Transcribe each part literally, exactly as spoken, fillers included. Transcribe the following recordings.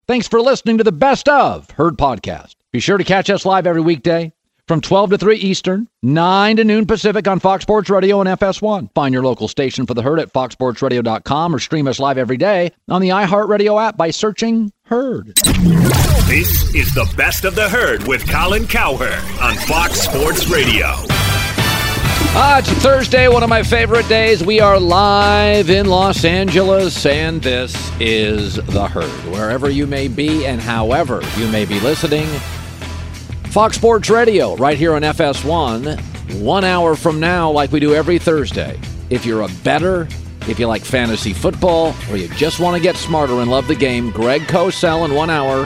Thanks for listening to the Best of Herd podcast. Be sure to catch us live every weekday from twelve to three Eastern, nine to noon Pacific on Fox Sports Radio and F S one. Find your local station for the Herd at fox sports radio dot com or stream us live every day on the iHeartRadio app by searching Herd. This is the Best of the Herd with Colin Cowherd on Fox Sports Radio. Ah, it's Thursday, one of my favorite days. We are live in Los Angeles, and this is the Herd. Wherever you may be and however you may be listening, Fox Sports Radio, right here on F S one, one hour from now, like we do every Thursday. If you're a bettor, if you like fantasy football, or you just want to get smarter and love the game, Greg Cosell in one hour.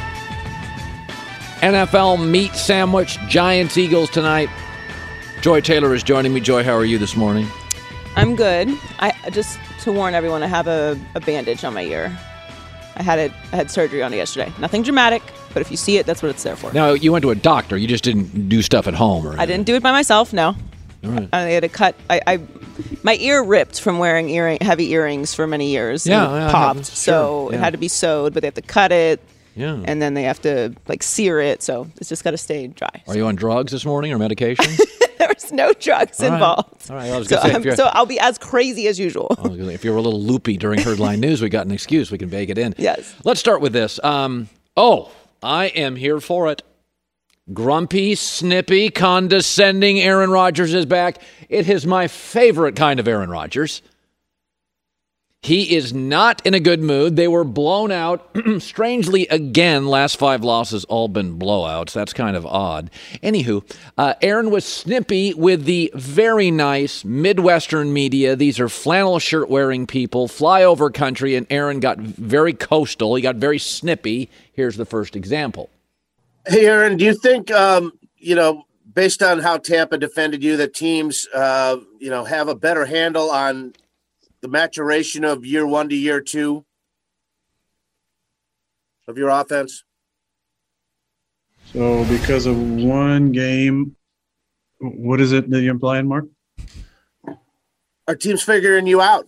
N F L meat sandwich, Giants, Eagles tonight. Joy Taylor is joining me. Joy, how are you this morning? I'm good. I just to warn everyone, I have a, a bandage on my ear. I had it. I had surgery on it yesterday. Nothing dramatic, but if you see it, that's what it's there for. Now, you went to a doctor. You just didn't do stuff at home, or anything. I didn't do it by myself. No. All right. I had to cut. I, I my ear ripped from wearing earring, heavy earrings for many years. Yeah, and it yeah, popped. sure, So yeah. it had to be sewed, but they have to cut it. Yeah. And then they have to like sear it, so it's just got to stay dry. Are you on drugs this morning or medication? There's no drugs All right. involved. All right. I was So, gonna say, if I'm- you're- so I'll be as crazy as usual. I was gonna say, if you were a little loopy during Herdline News, we got an excuse. We can bake it in. Yes. Let's start with this. Um, oh, I am here for it. Grumpy, snippy, condescending Aaron Rodgers is back. It is my favorite kind of Aaron Rodgers. He is not in a good mood. They were blown out. Strangely, again, last five losses all been blowouts. That's kind of odd. Anywho, uh, Aaron was snippy with the very nice Midwestern media. These are flannel shirt wearing people, flyover country, and Aaron got very coastal. He got very snippy. Here's the first example. Hey, Aaron, do you think, um, you know, based on how Tampa defended you, that teams, uh, you know, have a better handle on the maturation of year one to year two of your offense? So because of one game, what is it that you're implying, Mark? Are teams figuring you out?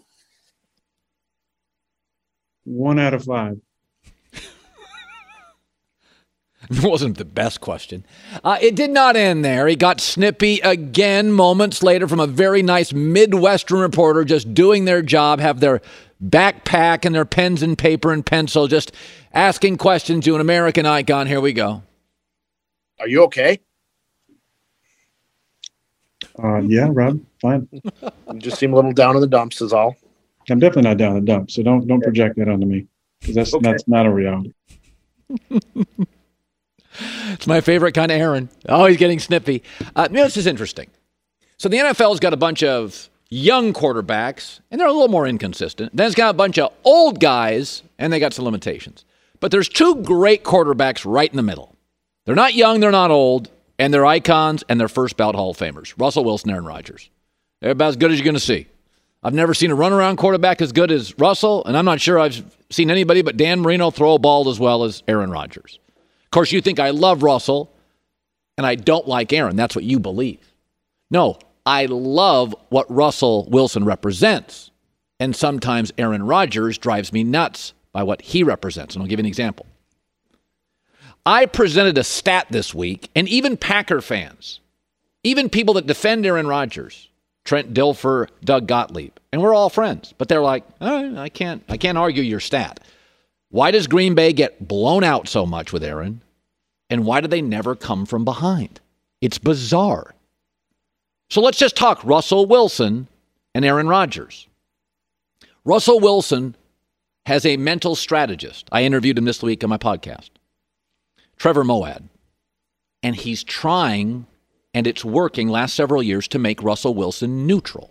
One out of five. It wasn't the best question. Uh, it did not end there. He got snippy again moments later from a very nice Midwestern reporter just doing their job, have their backpack and their pens and paper and pencil, just asking questions to an American icon. Here we go. Are you okay? Uh, yeah, Rob, fine. You just seem a little down in the dumps is all. I'm definitely not down in the dump, so don't don't project that onto me, because that's Okay. that's not a reality. It's my favorite kind of Aaron. Oh, he's getting snippy. Uh, you know, this is interesting. So the N F L's got a bunch of young quarterbacks, and they're a little more inconsistent. Then it's got a bunch of old guys, and they got some limitations. But there's two great quarterbacks right in the middle. They're not young, they're not old, and they're icons, and they're first ballot Hall of Famers. Russell Wilson, Aaron Rodgers. They're about as good as you're going to see. I've never seen a runaround quarterback as good as Russell, and I'm not sure I've seen anybody but Dan Marino throw a ball as well as Aaron Rodgers. Of course, you think I love Russell, and I don't like Aaron. That's what you believe. No, I love what Russell Wilson represents, and sometimes Aaron Rodgers drives me nuts by what he represents, and I'll give you an example. I presented a stat this week, and even Packer fans, even people that defend Aaron Rodgers, Trent Dilfer, Doug Gottlieb, and we're all friends, but they're like, oh, I can't, I can't argue your stat. Why does Green Bay get blown out so much with Aaron? And why do they never come from behind? It's bizarre. So let's just talk Russell Wilson and Aaron Rodgers. Russell Wilson has a mental strategist. I interviewed him this week on my podcast, Trevor Moawad. And he's trying, and it's working last several years, to make Russell Wilson neutral.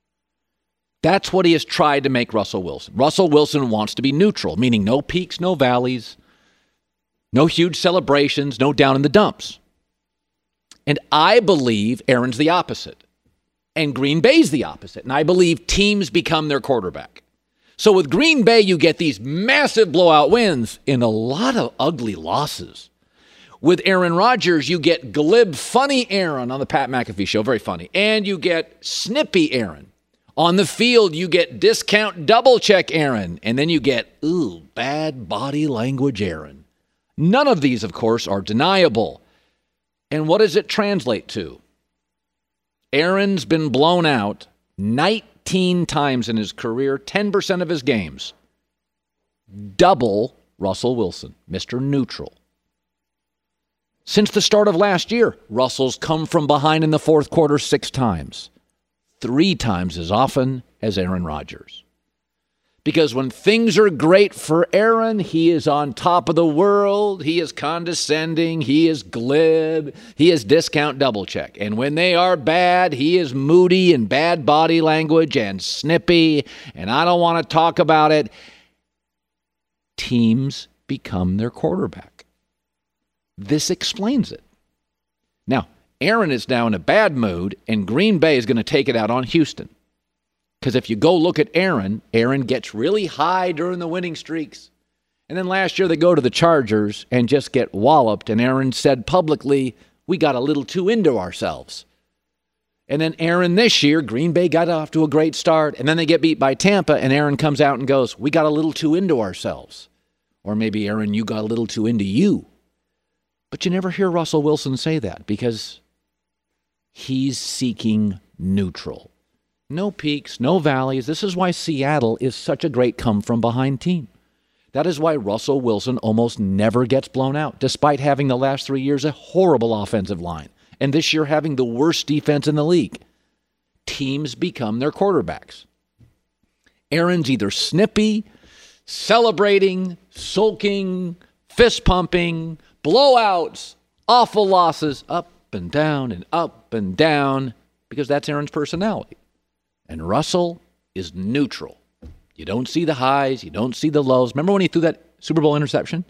That's what he has tried to make Russell Wilson. Russell Wilson wants to be neutral, meaning no peaks, no valleys, no huge celebrations, no down in the dumps. And I believe Aaron's the opposite. And Green Bay's the opposite. And I believe teams become their quarterback. So with Green Bay, you get these massive blowout wins in a lot of ugly losses. With Aaron Rodgers, you get glib, funny Aaron on the Pat McAfee show, very funny. And you get snippy Aaron. On the field, you get discount double check Aaron. And then you get, ooh, bad body language Aaron. None of these, of course, are deniable. And what does it translate to? Aaron's been blown out nineteen times in his career, ten percent of his games. Double Russell Wilson, Mister Neutral. Since the start of last year, Russell's come from behind in the fourth quarter six times. Three times as often as Aaron Rodgers. Because when things are great for Aaron, he is on top of the world, he is condescending, he is glib, he is discount double check. And when they are bad, he is moody and bad body language and snippy, and I don't want to talk about it. Teams become their quarterback. This explains it. Now, Aaron is now in a bad mood, and Green Bay is going to take it out on Houston. Because if you go look at Aaron, Aaron gets really high during the winning streaks. And then last year they go to the Chargers and just get walloped. And Aaron said publicly, we got a little too into ourselves. And then Aaron this year, Green Bay got off to a great start. And then they get beat by Tampa. And Aaron comes out and goes, we got a little too into ourselves. Or maybe, Aaron, you got a little too into you. But you never hear Russell Wilson say that because he's seeking neutral. No peaks, no valleys. This is why Seattle is such a great come-from-behind team. That is why Russell Wilson almost never gets blown out, despite having the last three years a horrible offensive line, and this year having the worst defense in the league. Teams become their quarterbacks. Aaron's either snippy, celebrating, sulking, fist-pumping, blowouts, awful losses, up and down and up and down, because that's Aaron's personality. And Russell is neutral. You don't see the highs. You don't see the lows. Remember when he threw that Super Bowl interception?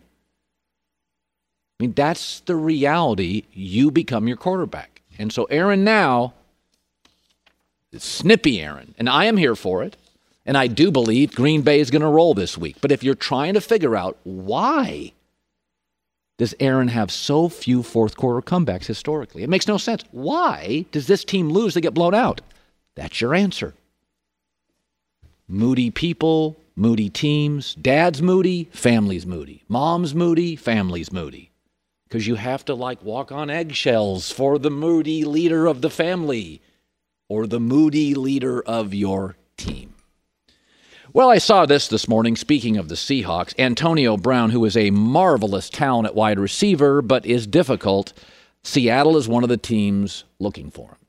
I mean, that's the reality. You become your quarterback. And so Aaron now, it's snippy Aaron. And I am here for it. And I do believe Green Bay is going to roll this week. But if you're trying to figure out why does Aaron have so few fourth quarter comebacks historically, it makes no sense. Why does this team lose? They get blown out. That's your answer. Moody people, moody teams. Dad's moody, family's moody. Mom's moody, family's moody. Because you have to like walk on eggshells for the moody leader of the family or the moody leader of your team. Well, I saw this this morning, speaking of the Seahawks. Antonio Brown, who is a marvelous talent at wide receiver, but is difficult. Seattle is one of the teams looking for him.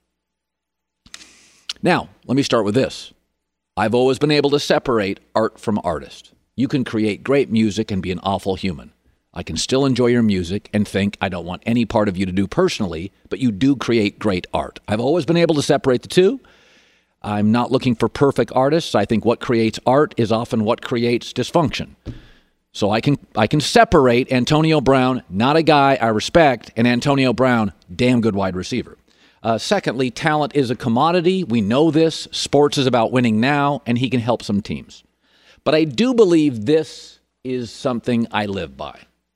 Now, let me start with this. I've always been able to separate art from artist. You can create great music and be an awful human. I can still enjoy your music and think I don't want any part of you to do personally, but you do create great art. I've always been able to separate the two. I'm not looking for perfect artists. I think what creates art is often what creates dysfunction. So I can I can separate Antonio Brown, not a guy I respect, and Antonio Brown, damn good wide receiver. Uh, secondly, talent is a commodity. We know this. Sports is about winning now, and he can help some teams. But I do believe this is something I live by.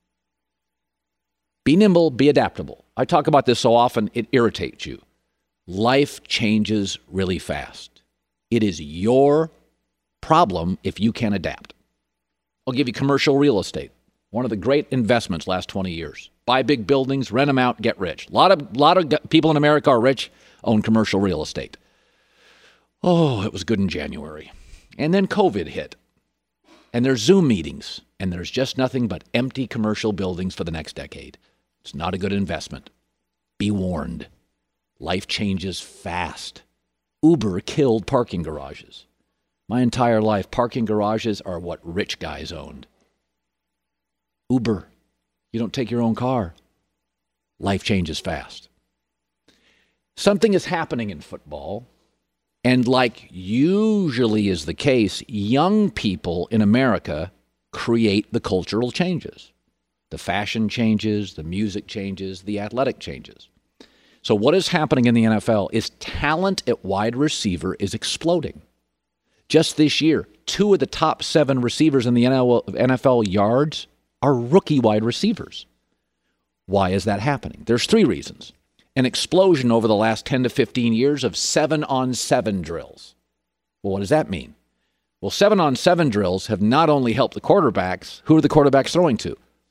Be nimble, be adaptable. I talk about this so often, it irritates you. Life changes really fast. It is your problem if you can't adapt. I'll give you commercial real estate. One of the great investments last twenty years. Buy big buildings, rent them out, get rich. A lot of, lot of people in America are rich, own commercial real estate. Oh, it was good in January. And then COVID hit. And there's Zoom meetings. And there's just nothing but empty commercial buildings for the next decade. It's not a good investment. Be warned. Life changes fast. Uber killed parking garages. My entire life, parking garages are what rich guys owned. Uber. You don't take your own car. Life changes fast. Something is happening in football, and like usually is the case, young people in America create the cultural changes. The fashion changes, the music changes, the athletic changes. So what is happening in the N F L is talent at wide receiver is exploding. Just this year, two of the top seven receivers in the N F L yards are rookie wide receivers. Why is that happening? There's three reasons. An explosion over the last ten to fifteen years of seven-on-seven drills. Well, what does that mean? Well, seven-on-seven drills have not only helped the quarterbacks. Who are the quarterbacks throwing to?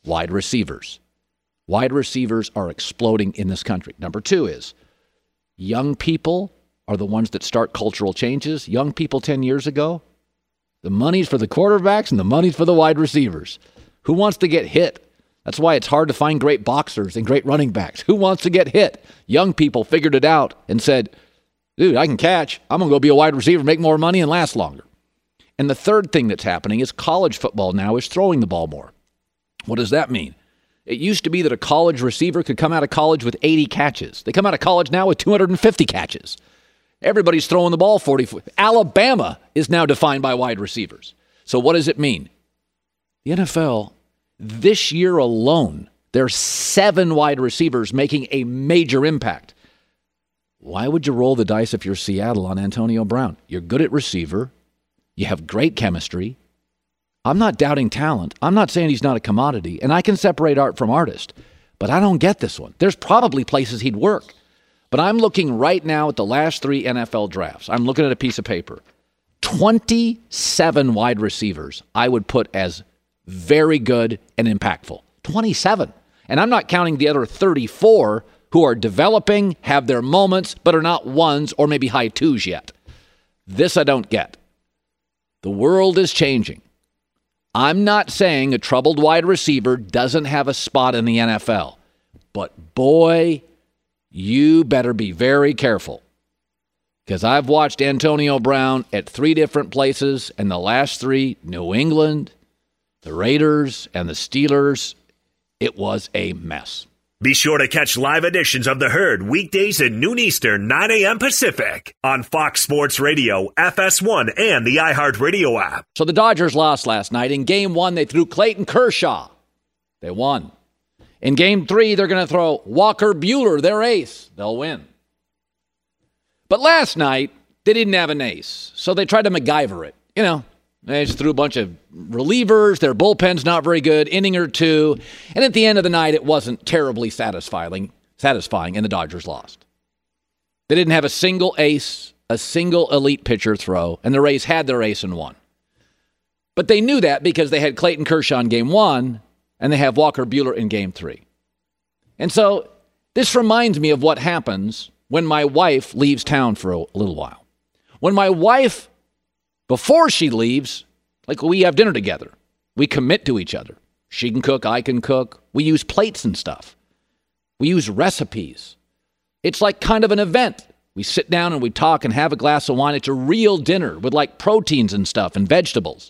wide receivers. Wide receivers are exploding in this country. Number two is young people are the ones that start cultural changes. Young people ten years ago, the money's for the quarterbacks and the money's for the wide receivers. Who wants to get hit? That's why it's hard to find great boxers and great running backs. Who wants to get hit? Young people figured it out and said, dude, I can catch. I'm going to go be a wide receiver, make more money, and last longer. And the third thing that's happening is college football now is throwing the ball more. What does that mean? It used to be that a college receiver could come out of college with eighty catches. They come out of college now with two hundred fifty catches. Everybody's throwing the ball forty. Alabama is now defined by wide receivers. So what does it mean? The N F L, this year alone, there's seven wide receivers making a major impact. Why would you roll the dice if you're Seattle on Antonio Brown? You're good at receiver. You have great chemistry. I'm not doubting talent. I'm not saying he's not a commodity, and I can separate art from artist, but I don't get this one. There's probably places he'd work. But I'm looking right now at the last three N F L drafts. I'm looking at a piece of paper. twenty-seven wide receivers I would put as very good and impactful. twenty-seven. And I'm not counting the other thirty-four who are developing, have their moments, but are not ones or maybe high twos yet. This I don't get. The world is changing. I'm not saying a troubled wide receiver doesn't have a spot in the N F L. But boy, you better be very careful. Because I've watched Antonio Brown at three different places, and the last three, New England, the Raiders, and the Steelers, it was a mess. Be sure to catch live editions of The Herd weekdays at noon Eastern, nine a.m. Pacific on Fox Sports Radio, F S one, and the iHeartRadio app. So the Dodgers lost last night. In game one, they threw Clayton Kershaw. They won. In game three, they're going to throw Walker Buehler, their ace. They'll win. But last night, they didn't have an ace, so they tried to MacGyver it. You know, they just threw a bunch of relievers. Their bullpen's not very good, inning or two. And at the end of the night, it wasn't terribly satisfying, satisfying, and the Dodgers lost. They didn't have a single ace, a single elite pitcher throw, and the Rays had their ace and won. But they knew that because they had Clayton Kershaw in game one, and they have Walker Buehler in game three. And so this reminds me of what happens when my wife leaves town for a little while. When my wife, before she leaves, like we have dinner together, we commit to each other. She can cook, I can cook. We use plates and stuff. We use recipes. It's like kind of an event. We sit down and we talk and have a glass of wine. It's a real dinner with like proteins and stuff and vegetables.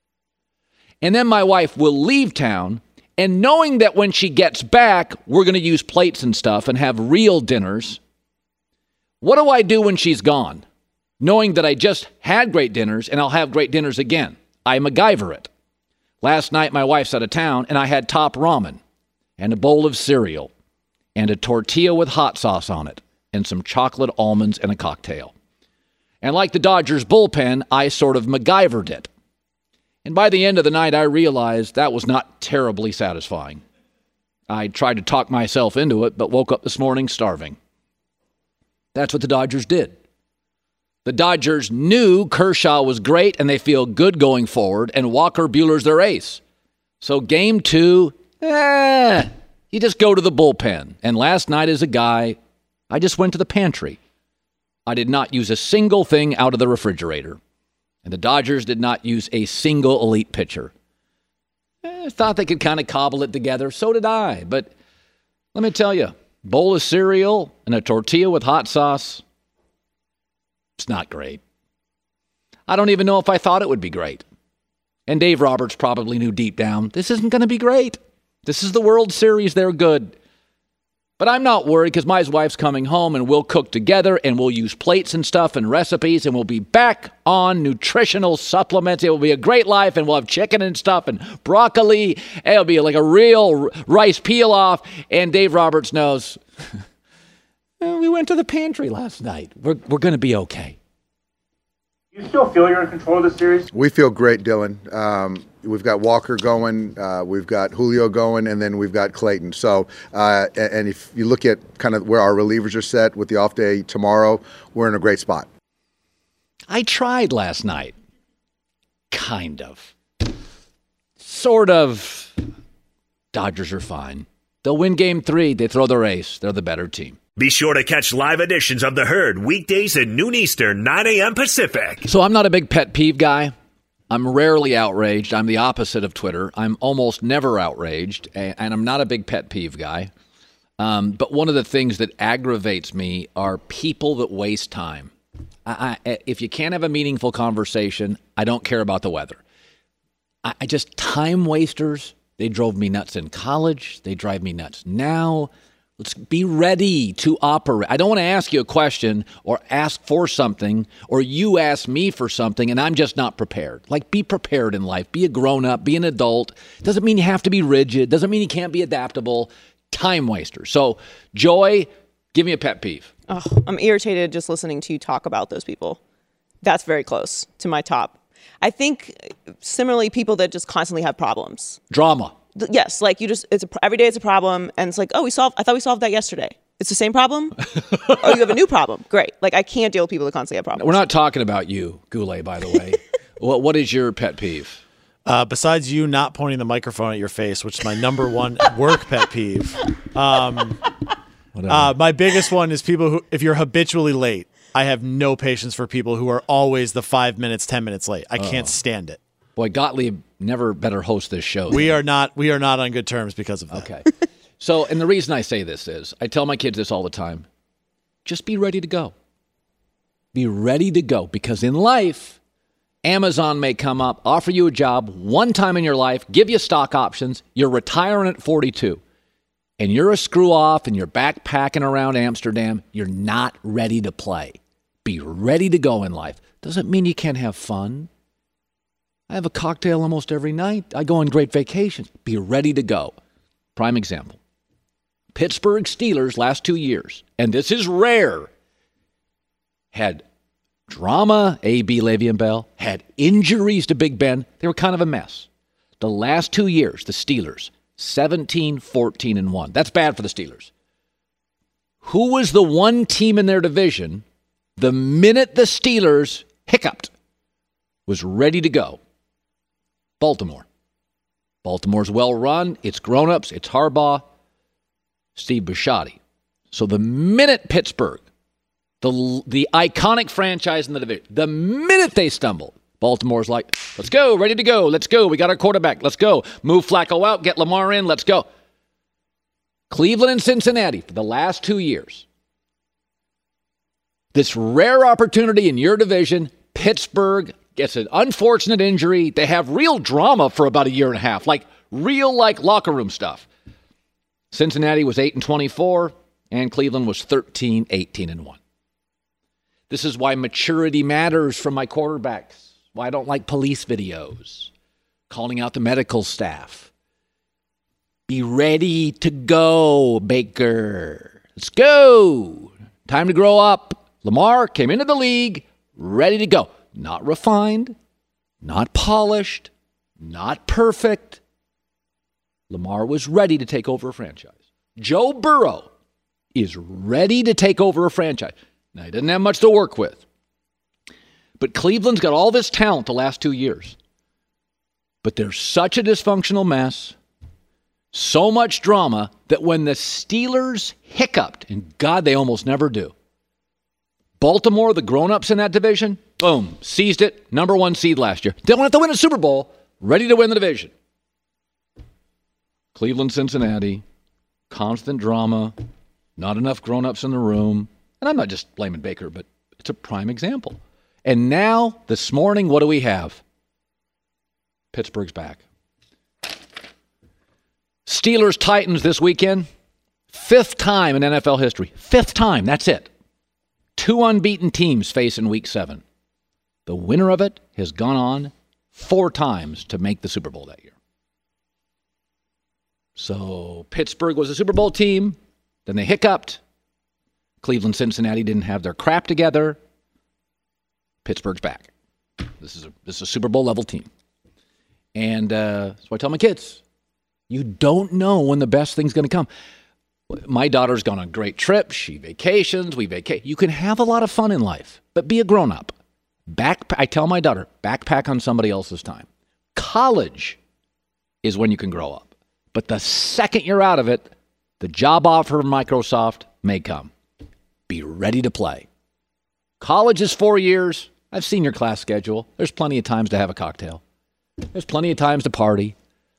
And then my wife will leave town, and knowing that when she gets back, we're going to use plates and stuff and have real dinners. What do I do when she's gone? Knowing that I just had great dinners and I'll have great dinners again. I MacGyver it. Last night, my wife's out of town, and I had top ramen and a bowl of cereal and a tortilla with hot sauce on it and some chocolate almonds and a cocktail. And like the Dodgers bullpen, I sort of MacGyvered it. And by the end of the night, I realized that was not terribly satisfying. I tried to talk myself into it, but woke up this morning starving. That's what the Dodgers did. The Dodgers knew Kershaw was great, and they feel good going forward, and Walker Buehler's their ace. So game two, eh, you just go to the bullpen. And last night as a guy, I just went to the pantry. I did not use a single thing out of the refrigerator. And the Dodgers did not use a single elite pitcher. I thought they could kind of cobble it together. So did I. But let me tell you, bowl of cereal and a tortilla with hot sauce, it's not great. I don't even know if I thought it would be great. And Dave Roberts probably knew deep down, this isn't going to be great. This is the World Series. They're good. But I'm not worried because my wife's coming home and we'll cook together and we'll use plates and stuff and recipes and we'll be back on nutritional supplements. It will be a great life and we'll have chicken and stuff and broccoli. It'll be like a real rice peel-off. And Dave Roberts knows, we went to the pantry last night. We're, we're going to be okay. You still feel you're in control of the series? We feel great, Dylan. Um, we've got Walker going, uh, we've got Julio going, and then we've got Clayton. So, uh, and if you look at kind of where our relievers are set with the off day tomorrow, we're in a great spot. I tried last night. Kind of. Sort of. Dodgers are fine. They'll win game three. They throw their ace. They're the better team. Be sure to catch live editions of The Herd weekdays at noon Eastern, nine a.m. Pacific. So I'm not a big pet peeve guy. I'm rarely outraged. I'm the opposite of Twitter. I'm almost never outraged, and I'm not a big pet peeve guy. Um, but one of the things that aggravates me are people that waste time. I, I, if you can't have a meaningful conversation, I don't care about the weather. I, I just, time wasters, they drove me nuts in college. They drive me nuts now. Let's be ready to operate. I don't want to ask you a question or ask for something or you ask me for something and I'm just not prepared. Like, be prepared in life. Be a grown-up. Be an adult. Doesn't mean you have to be rigid. Doesn't mean you can't be adaptable. Time waster. So, Joy, give me a pet peeve. Oh, I'm irritated just listening to you talk about those people. That's very close to my top. I think similarly, people that just constantly have problems. Drama. Yes, like you just, it's a, every day it's a problem, and it's like, oh, we solved, I thought we solved that yesterday. It's the same problem? Oh, you have a new problem. Great. Like, I can't deal with people that constantly have problems. We're not talking about you, Goulet, by the way. what What is your pet peeve? Uh, besides you not pointing the microphone at your face, which is my number one work pet peeve, um, uh, my biggest one is people who, if you're habitually late, I have no patience for people who are always the five minutes, ten minutes late. I can't stand it. Boy, Gottlieb never better host this show. We are not we are not on good terms because of that. Okay. So, and the reason I say this is, I tell my kids this all the time, just be ready to go. Be ready to go, because in life, Amazon may come up, offer you a job one time in your life, give you stock options, you're retiring at forty-two, and you're a screw off and you're backpacking around Amsterdam, you're not ready to play. Be ready to go in life. Doesn't mean you can't have fun. I have a cocktail almost every night. I go on great vacations. Be ready to go. Prime example. Pittsburgh Steelers last two years, and this is rare, had drama, A B Le'Veon Bell, had injuries to Big Ben. They were kind of a mess. The last two years, the Steelers, seventeen, fourteen, and one. That's bad for the Steelers. Who was the one team in their division the minute the Steelers hiccuped was ready to go? Baltimore. Baltimore's well run. It's grown-ups. It's Harbaugh. Steve Bisciotti. So the minute Pittsburgh, the the iconic franchise in the division, the minute they stumble, Baltimore's like, let's go, ready to go, let's go. We got our quarterback, let's go. Move Flacco out, get Lamar in, let's go. Cleveland and Cincinnati for the last two years. This rare opportunity in your division, Pittsburgh gets an unfortunate injury. They have real drama for about a year and a half, like real like locker room stuff. Cincinnati was eight and twenty-four, and Cleveland was thirteen, eighteen, and one. This is why maturity matters from my quarterbacks. Why I don't like police videos, calling out the medical staff. Be ready to go, Baker. Let's go. Time to grow up. Lamar came into the league ready to go. Not refined, not polished, not perfect. Lamar was ready to take over a franchise. Joe Burrow is ready to take over a franchise. Now, he doesn't have much to work with. But Cleveland's got all this talent the last two years. But they're such a dysfunctional mess, so much drama, that when the Steelers hiccuped, and God, they almost never do, Baltimore, the grown-ups in that division, boom, seized it, number one seed last year. They don't have to win a Super Bowl, ready to win the division. Cleveland, Cincinnati, constant drama, not enough grown-ups in the room. And I'm not just blaming Baker, but it's a prime example. And now, this morning, what do we have? Pittsburgh's back. Steelers, Titans this weekend. Fifth time in N F L history. Fifth time, that's it. Two unbeaten teams face in week seven. The winner of it has gone on four times to make the Super Bowl that year. So Pittsburgh was a Super Bowl team. Then they hiccuped. Cleveland, Cincinnati didn't have their crap together. Pittsburgh's back. This is a, this is a Super Bowl level team. And uh, so I tell my kids, you don't know when the best thing's going to come. My daughter's gone on great trips. She vacations. We vacate. You can have a lot of fun in life, but be a grown-up. Back, I tell my daughter, backpack on somebody else's time. College is when you can grow up. But the second you're out of it, the job offer from Microsoft may come. Be ready to play. College is four years. I've seen your class schedule. There's plenty of times to have a cocktail. There's plenty of times to party.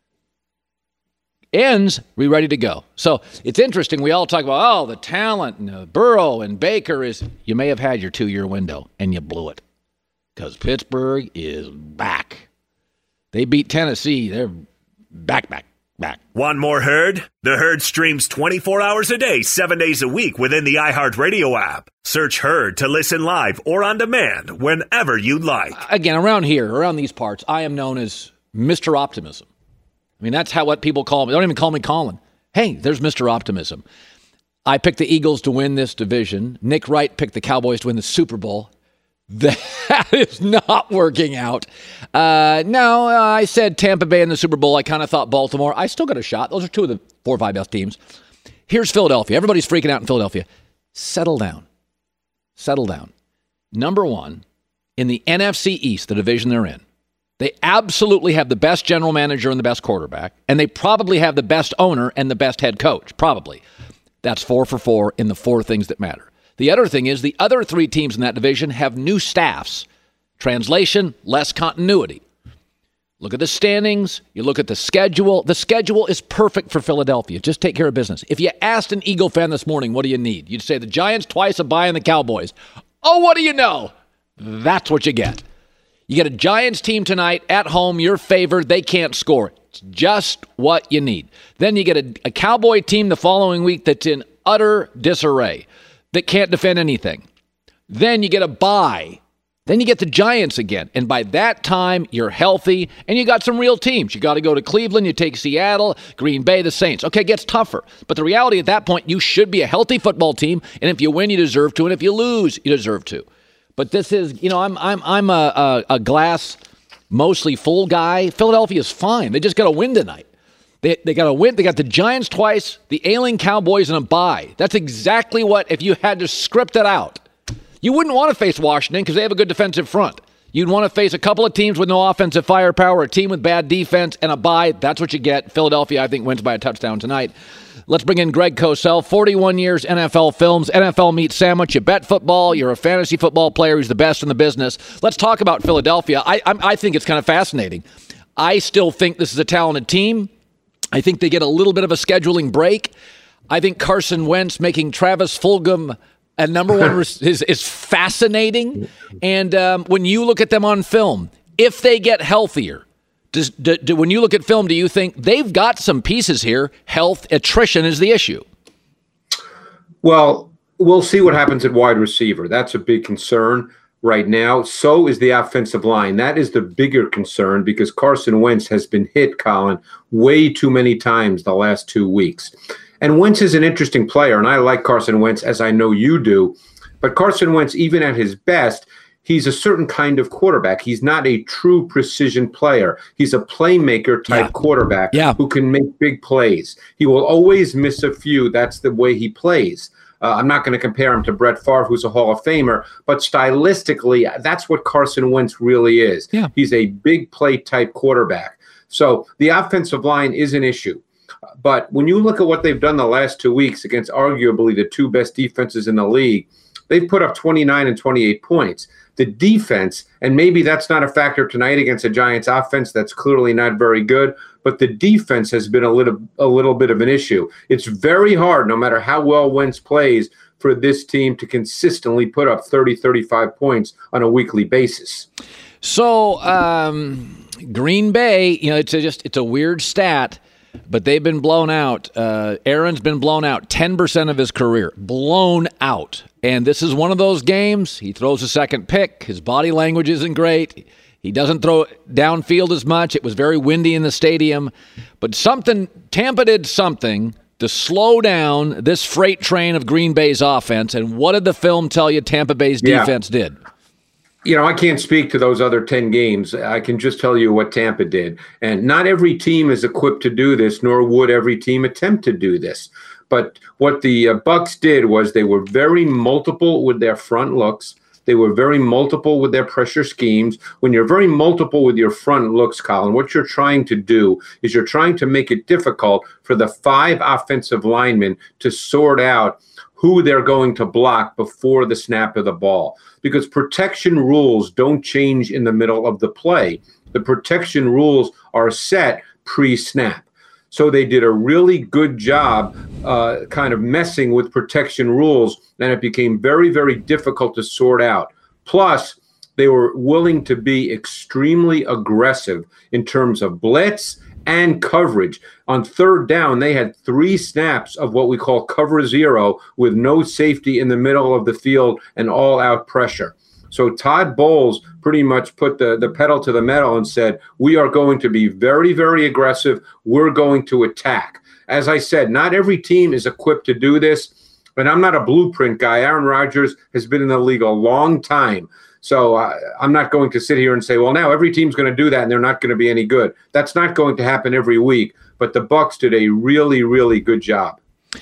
Ends, we ready to go. So it's interesting. We all talk about, oh, the talent and uh, Burrow and Baker is, you may have had your two-year window and you blew it because Pittsburgh is back. They beat Tennessee. They're back, back, back. Want more Herd? The Herd streams twenty-four hours a day, seven days a week within the iHeartRadio app. Search Herd to listen live or on demand whenever you like. Again, around here, around these parts, I am known as Mister Optimism. I mean, that's how what people call me. They don't even call me Colin. Hey, there's Mister Optimism. I picked the Eagles to win this division. Nick Wright picked the Cowboys to win the Super Bowl. That is not working out. Uh, no, uh, I said Tampa Bay in the Super Bowl. I kind of thought Baltimore. I still got a shot. Those are two of the four or five best teams. Here's Philadelphia. Everybody's freaking out in Philadelphia. Settle down. Settle down. Number one, in the N F C East, the division they're in, they absolutely have the best general manager and the best quarterback, and they probably have the best owner and the best head coach, probably. That's four for four in the four things that matter. The other thing is the other three teams in that division have new staffs. Translation, less continuity. Look at the standings. You look at the schedule. The schedule is perfect for Philadelphia. Just take care of business. If you asked an Eagle fan this morning, what do you need? You'd say the Giants twice, a bye, and the Cowboys. Oh, what do you know? That's what you get. You get a Giants team tonight at home. You're favored. They can't score. It's just what you need. Then you get a, a Cowboy team the following week that's in utter disarray, that can't defend anything. Then you get a bye. Then you get the Giants again. And by that time, you're healthy, and you got some real teams. You got to go to Cleveland. You take Seattle, Green Bay, the Saints. Okay, it gets tougher. But the reality at that point, you should be a healthy football team, and if you win, you deserve to, and if you lose, you deserve to. But this is, you know, I'm I'm I'm a, a, a glass mostly full guy. Philadelphia's fine. They just got to win tonight. They they got to win. They got the Giants twice, the ailing Cowboys, and a bye. That's exactly what, if you had to script it out, you wouldn't want to face Washington because they have a good defensive front. You'd want to face a couple of teams with no offensive firepower, a team with bad defense, and a bye. That's what you get. Philadelphia, I think, wins by a touchdown tonight. Let's bring in Greg Cosell, forty-one years N F L films, N F L meat sandwich. You bet football. You're a fantasy football player who's the best in the business. Let's talk about Philadelphia. I I, I think it's kind of fascinating. I still think this is a talented team. I think they get a little bit of a scheduling break. I think Carson Wentz making Travis Fulgham a number one is, is fascinating. And um, when you look at them on film, if they get healthier, does, do, do, when you look at film, do you think they've got some pieces here? Health, attrition is the issue. Well, we'll see what happens at wide receiver. That's a big concern right now. So is the offensive line. That is the bigger concern because Carson Wentz has been hit, Colin, way too many times the last two weeks. And Wentz is an interesting player, and I like Carson Wentz, as I know you do. But Carson Wentz, even at his best, he's a certain kind of quarterback. He's not a true precision player. He's a playmaker type yeah. quarterback yeah. who can make big plays. He will always miss a few. That's the way he plays. Uh, I'm not going to compare him to Brett Favre, who's a Hall of Famer, but stylistically, that's what Carson Wentz really is. Yeah. He's a big play type quarterback. So the offensive line is an issue. But when you look at what they've done the last two weeks against arguably the two best defenses in the league, they've put up twenty-nine and twenty-eight points. The defense, and maybe that's not a factor tonight against a Giants offense that's clearly not very good, but the defense has been a little a little bit of an issue. It's very hard, no matter how well Wentz plays, for this team to consistently put up thirty, thirty-five points on a weekly basis. So um, Green Bay, you know, it's a just it's a weird stat, but they've been blown out. Uh, Aaron's been blown out ten percent of his career, blown out. And this is one of those games. He throws a second pick. His body language isn't great. He doesn't throw downfield as much. It was very windy in the stadium. But something, Tampa did something to slow down this freight train of Green Bay's offense. And what did the film tell you Tampa Bay's defense yeah. did? You know, I can't speak to those other ten games. I can just tell you what Tampa did. And not every team is equipped to do this, nor would every team attempt to do this. But what the uh, Bucs did was they were very multiple with their front looks. They were very multiple with their pressure schemes. When you're very multiple with your front looks, Colin, what you're trying to do is you're trying to make it difficult for the five offensive linemen to sort out who they're going to block before the snap of the ball. Because protection rules don't change in the middle of the play. The protection rules are set pre-snap. So they did a really good job uh, kind of messing with protection rules, and it became very, very difficult to sort out. Plus, they were willing to be extremely aggressive in terms of blitz and coverage. On third down, they had three snaps of what we call cover zero with no safety in the middle of the field and all-out pressure. So Todd Bowles pretty much put the, the pedal to the metal and said, we are going to be very, very aggressive. We're going to attack. As I said, not every team is equipped to do this, but I'm not a blueprint guy. Aaron Rodgers has been in the league a long time. So uh, I'm not going to sit here and say, well, now every team's going to do that and they're not going to be any good. That's not going to happen every week. But the Bucs did a really, really good job.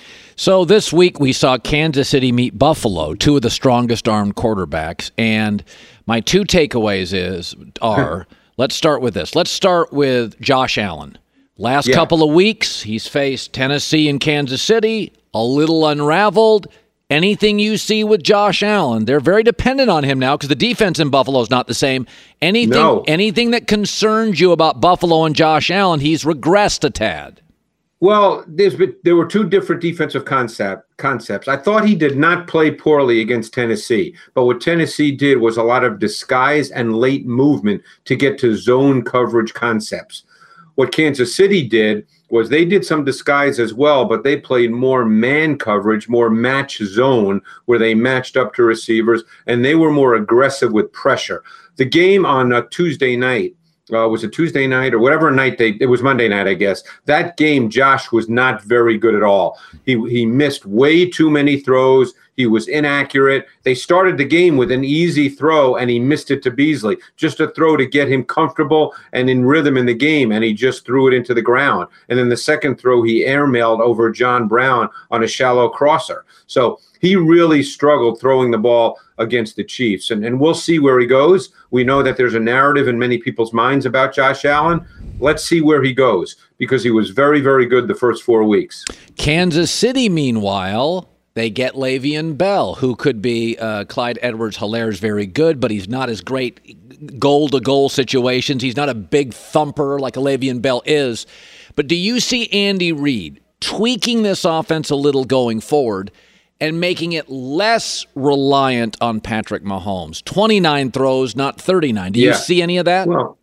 So this week we saw Kansas City meet Buffalo, two of the strongest armed quarterbacks. And my two takeaways is are, let's start with this. Let's start with Josh Allen. Last yeah. couple of weeks, he's faced Tennessee and Kansas City, a little unraveled. Anything you see with Josh Allen, they're very dependent on him now because the defense in Buffalo is not the same. Anything, no. anything that concerns you about Buffalo and Josh Allen, he's regressed a tad. Well, there's been, there were two different defensive concept concepts. I thought he did not play poorly against Tennessee, but what Tennessee did was a lot of disguise and late movement to get to zone coverage concepts. What Kansas City did was they did some disguise as well, but they played more man coverage, more match zone, where they matched up to receivers, and they were more aggressive with pressure. The game on uh, Tuesday night, uh, was it Tuesday night or whatever night they, it was Monday night, I guess. That game, Josh was not very good at all. He he missed way too many throws. He was inaccurate. They started the game with an easy throw, and he missed it to Beasley. Just a throw to get him comfortable and in rhythm in the game, and he just threw it into the ground. And then the second throw, he airmailed over John Brown on a shallow crosser. So he really struggled throwing the ball against the Chiefs. And, and we'll see where he goes. We know that there's a narrative in many people's minds about Josh Allen. Let's see where he goes, because he was very, very good the first four weeks. Kansas City, meanwhile, they get Le'Veon Bell, who could be uh, Clyde Edwards-Hilaire's very good, but he's not as great goal-to-goal situations. He's not a big thumper like a Le'Veon Bell is. But do you see Andy Reid tweaking this offense a little going forward and making it less reliant on Patrick Mahomes? twenty-nine throws, not thirty-nine. Do you yeah. see any of that? Well,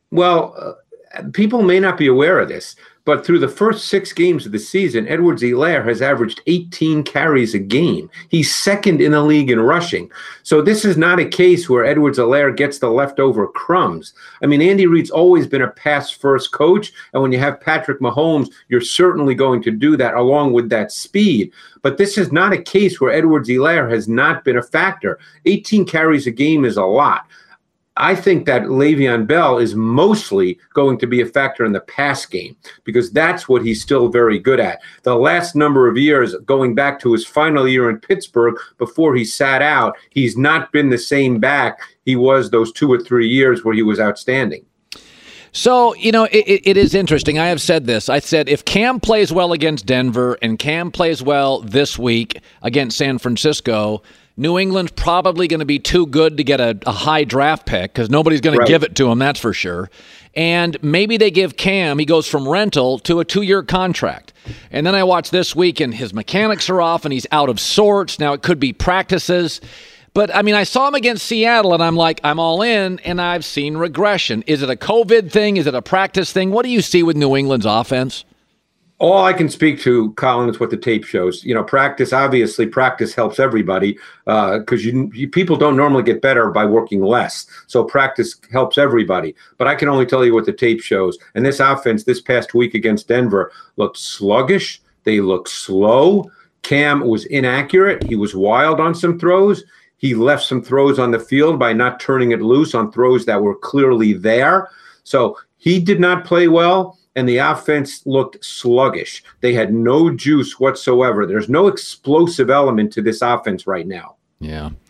well uh, people may not be aware of this, but through the first six games of the season, Edwards-Helaire has averaged eighteen carries a game. He's second in the league in rushing. So this is not a case where Edwards-Helaire gets the leftover crumbs. I mean, Andy Reid's always been a pass-first coach, and when you have Patrick Mahomes, you're certainly going to do that along with that speed. But this is not a case where Edwards-Helaire has not been a factor. eighteen carries a game is a lot. I think that Le'Veon Bell is mostly going to be a factor in the pass game, because that's what he's still very good at. The last number of years, going back to his final year in Pittsburgh before he sat out, he's not been the same back he was those two or three years where he was outstanding. So, you know, it, it is interesting. I have said this. I said if Cam plays well against Denver and Cam plays well this week against San Francisco, New England's probably going to be too good to get a, a high draft pick because nobody's going right. to give it to him, that's for sure. And maybe they give Cam, he goes from rental to a two-year contract. And then I watch this week and his mechanics are off and he's out of sorts. Now it could be practices. But, I mean, I saw him against Seattle, and I'm like, I'm all in, and I've seen regression. Is it a COVID thing? Is it a practice thing? What do you see with New England's offense? All I can speak to, Colin, is what the tape shows. You know, practice, obviously, practice helps everybody because uh, you, you people don't normally get better by working less. So practice helps everybody. But I can only tell you what the tape shows. And this offense this past week against Denver looked sluggish. They looked slow. Cam was inaccurate. He was wild on some throws. He left some throws on the field by not turning it loose on throws that were clearly there. So he did not play well, and the offense looked sluggish. They had no juice whatsoever. There's no explosive element to this offense right now. Yeah.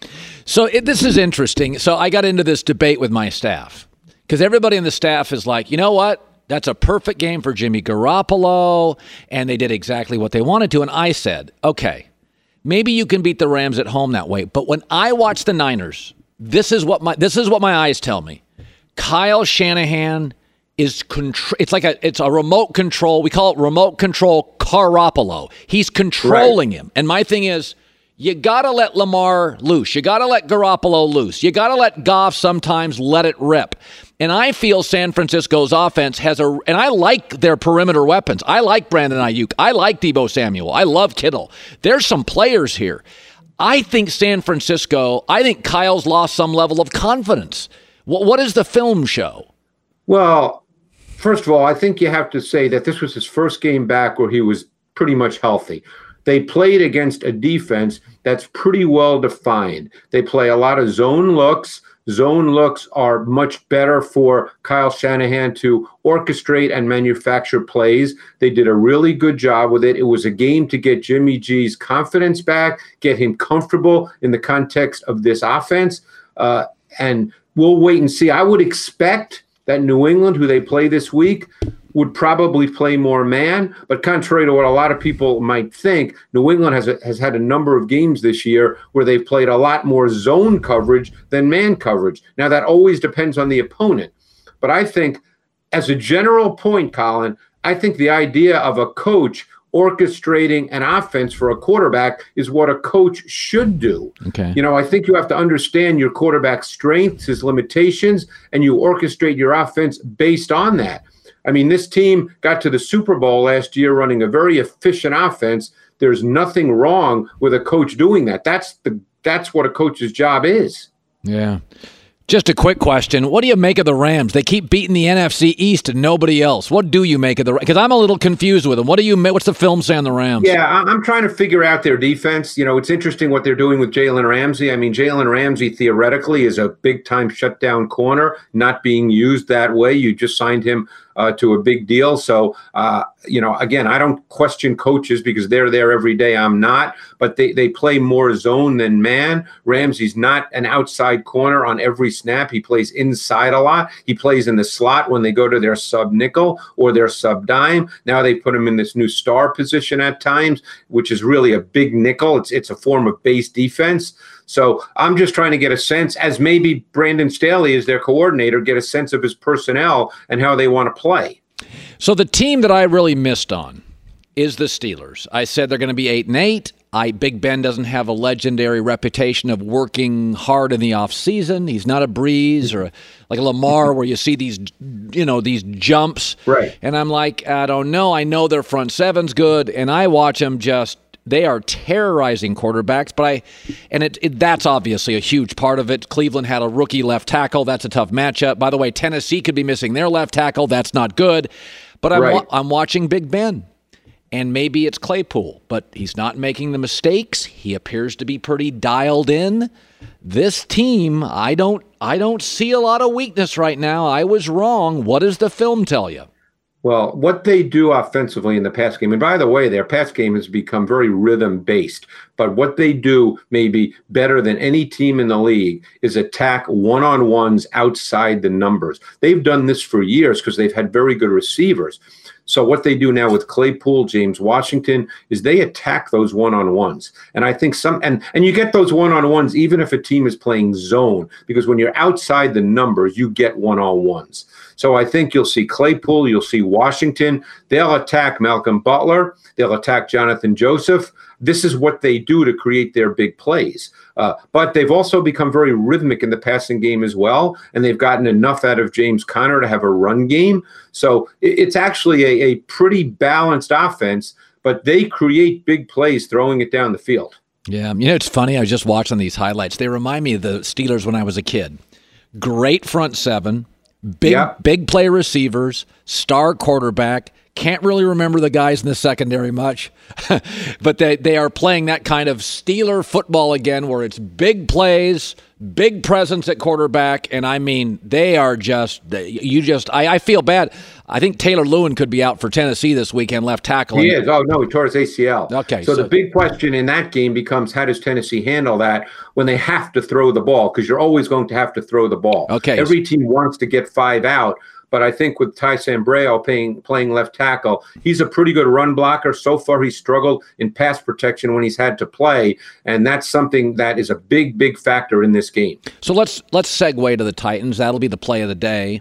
So it, this is interesting. So I got into this debate with my staff because everybody in the staff is like, you know what? That's a perfect game for Jimmy Garoppolo, and they did exactly what they wanted to. And I said, okay, maybe you can beat the Rams at home that way. But when I watch the Niners, this is what my this is what my eyes tell me. Kyle Shanahan is contr- it's like a it's a remote control. We call it remote control Garoppolo. He's controlling right. him. And my thing is, you got to let Lamar loose. You got to let Garoppolo loose. You got to let Goff sometimes let it rip. And I feel San Francisco's offense has a, and I like their perimeter weapons. I like Brandon Ayuk. I like Deebo Samuel. I love Kittle. There's some players here. I think San Francisco, I think Kyle's lost some level of confidence. What, what does the film show? Well, first of all, I think you have to say that this was his first game back where he was pretty much healthy. They played against a defense that's pretty well defined. They play a lot of zone looks. Zone looks are much better for Kyle Shanahan to orchestrate and manufacture plays. They did a really good job with it. It was a game to get Jimmy G's confidence back, get him comfortable in the context of this offense. Uh, and we'll wait and see. I would expect that New England, who they play this week, would probably play more man. But contrary to what a lot of people might think, New England has a, has had a number of games this year where they've played a lot more zone coverage than man coverage. Now, that always depends on the opponent. But I think, as a general point, Colin, I think the idea of a coach orchestrating an offense for a quarterback is what a coach should do. Okay. You know, I think you have to understand your quarterback's strengths, his limitations, and you orchestrate your offense based on that. I mean, this team got to the Super Bowl last year running a very efficient offense. There's nothing wrong with a coach doing that. That's the that's what a coach's job is. Yeah. Just a quick question. What do you make of the Rams? They keep beating the N F C East and nobody else. What do you make of the Rams? Because I'm a little confused with them. What do you make? What's the film say on the Rams? Yeah, I'm trying to figure out their defense. You know, it's interesting what they're doing with Jalen Ramsey. I mean, Jalen Ramsey theoretically is a big-time shutdown corner, not being used that way. You just signed him uh, to a big deal. So, uh, you know, again, I don't question coaches because they're there every day. I'm not. But they, they play more zone than man. Ramsey's not an outside corner on every snap. He plays inside a lot. He plays in the slot when they go to their sub nickel or their sub dime. Now they put him in this new star position at times, which is really a big nickel. It's it's a form of base defense. So I'm just trying to get a sense, as maybe Brandon Staley is their coordinator, get a sense of his personnel and how they want to play. So the team that I really missed on is the Steelers. I said they're going to be eight and eight. I Big Ben doesn't have a legendary reputation of working hard in the offseason. He's not a Breeze or a, like a Lamar where you see these, you know, these jumps. Right. And I'm like, I don't know. I know their front seven's good, and I watch them just. They are terrorizing quarterbacks, but I, and it, it that's obviously a huge part of it. Cleveland had a rookie left tackle. That's a tough matchup. By the way, Tennessee could be missing their left tackle. That's not good. But I'm, right. wa- I'm watching Big Ben. And maybe it's Claypool, but he's not making the mistakes. He appears to be pretty dialed in. This team, I don't I don't see a lot of weakness right now. I was wrong. What does the film tell you? Well, what they do offensively in the pass game, and by the way, their pass game has become very rhythm-based, but what they do maybe better than any team in the league is attack one-on-ones outside the numbers. They've done this for years because they've had very good receivers. So what they do now with Claypool, James Washington, is they attack those one-on-ones. And I think some and, and you get those one-on-ones even if a team is playing zone, because when you're outside the numbers, you get one-on-ones. So I think you'll see Claypool, you'll see Washington. They'll attack Malcolm Butler. They'll attack Jonathan Joseph. This is what they do to create their big plays. Uh, but they've also become very rhythmic in the passing game as well, and they've gotten enough out of James Conner to have a run game. So it's actually a, a pretty balanced offense, but they create big plays throwing it down the field. Yeah, you know, it's funny. I was just watching these highlights. They remind me of the Steelers when I was a kid. Great front seven, big, yeah. big play receivers, star quarterback, Can't really remember the guys in the secondary much, but they, they are playing that kind of Steeler football again where it's big plays, big presence at quarterback, and I mean, they are just, you just, I, I feel bad. I think Taylor Lewin could be out for Tennessee this weekend, left tackle. He is. Oh, no, he tore his A C L. Okay. So, so the big question in that game becomes, how does Tennessee handle that when they have to throw the ball? Because you're always going to have to throw the ball. Okay. Every team wants to get five out. But I think with Ty Sambrailo playing, playing left tackle, he's a pretty good run blocker. So far, he's struggled in pass protection when he's had to play, and that's something that is a big, big factor in this game. So let's let's segue to the Titans. That'll be the play of the day.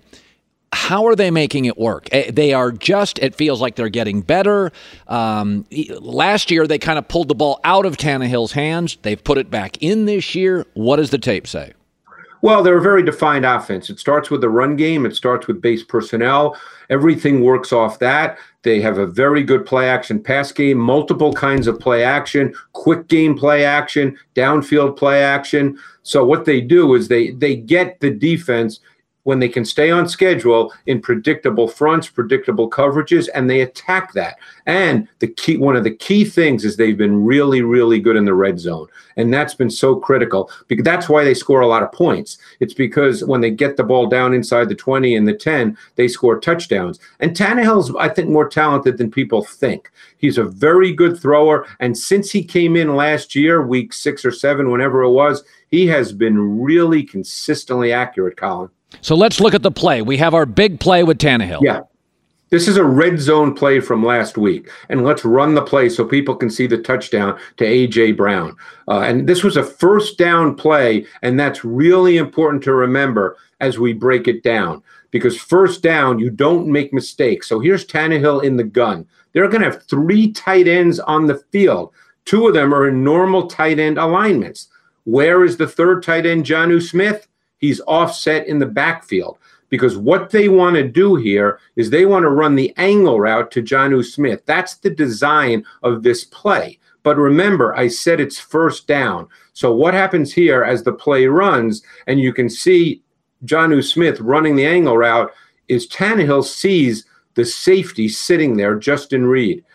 How are they making it work? They are just, it feels like they're getting better. Um, last year, they kind of pulled the ball out of Tannehill's hands. They've put it back in this year. What does the tape say? Well, they're a very defined offense. It starts with the run game. It starts with base personnel. Everything works off that. They have a very good play action pass game, multiple kinds of play action, quick game play action, downfield play action. So what they do is they they get the defense when they can stay on schedule in predictable fronts, predictable coverages, and they attack that. And the key, one of the key things is they've been really, really good in the red zone. And that's been so critical because that's why they score a lot of points. It's because when they get the ball down inside the twenty and the ten, they score touchdowns. And Tannehill's, I think, more talented than people think. He's a very good thrower. And since he came in last year, week six or seven, whenever it was, he has been really consistently accurate, Colin. So let's look at the play. We have our big play with Tannehill. Yeah. This is a red zone play from last week. And let's run the play so people can see the touchdown to A J. Brown. Uh, and this was a first down play, and that's really important to remember as we break it down. Because first down, you don't make mistakes. So here's Tannehill in the gun. They're going to have three tight ends on the field. Two of them are in normal tight end alignments. Where is the third tight end, Jonnu Smith? He's offset in the backfield because what they want to do here is they want to run the angle route to Jonnu Smith. That's the design of this play. But remember, I said it's first down. So what happens here as the play runs, and you can see Jonnu Smith running the angle route, is Tannehill sees the safety sitting there, Justin Reed.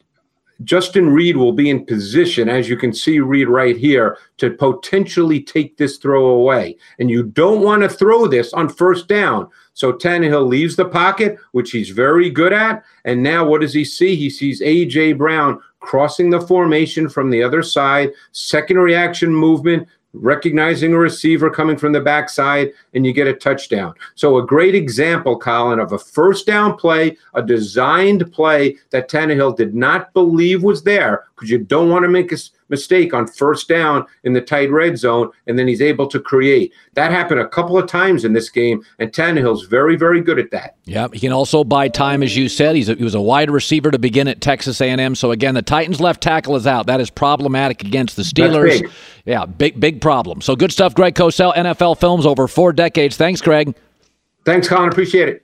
Justin Reed will be in position, as you can see Reed right here, to potentially take this throw away. And you don't want to throw this on first down. So Tannehill leaves the pocket, which he's very good at. And now what does he see? He sees A J. Brown crossing the formation from the other side, second reaction movement, recognizing a receiver coming from the backside, and you get a touchdown. So a great example, Colin, of a first down play, a designed play that Tannehill did not believe was there, because you don't want to make a mistake on first down in the tight red zone, and then he's able to create. That happened a couple of times in this game, and Tannehill's very, very good at that. Yeah, he can also buy time, as you said. He's a, he was a wide receiver to begin at Texas A and M. So, again, the Titans' left tackle is out. That is problematic against the Steelers. That's big. Yeah, big, big problem. So, good stuff, Greg Cosell, N F L Films, over four decades. Thanks, Greg. Thanks, Colin. Appreciate it.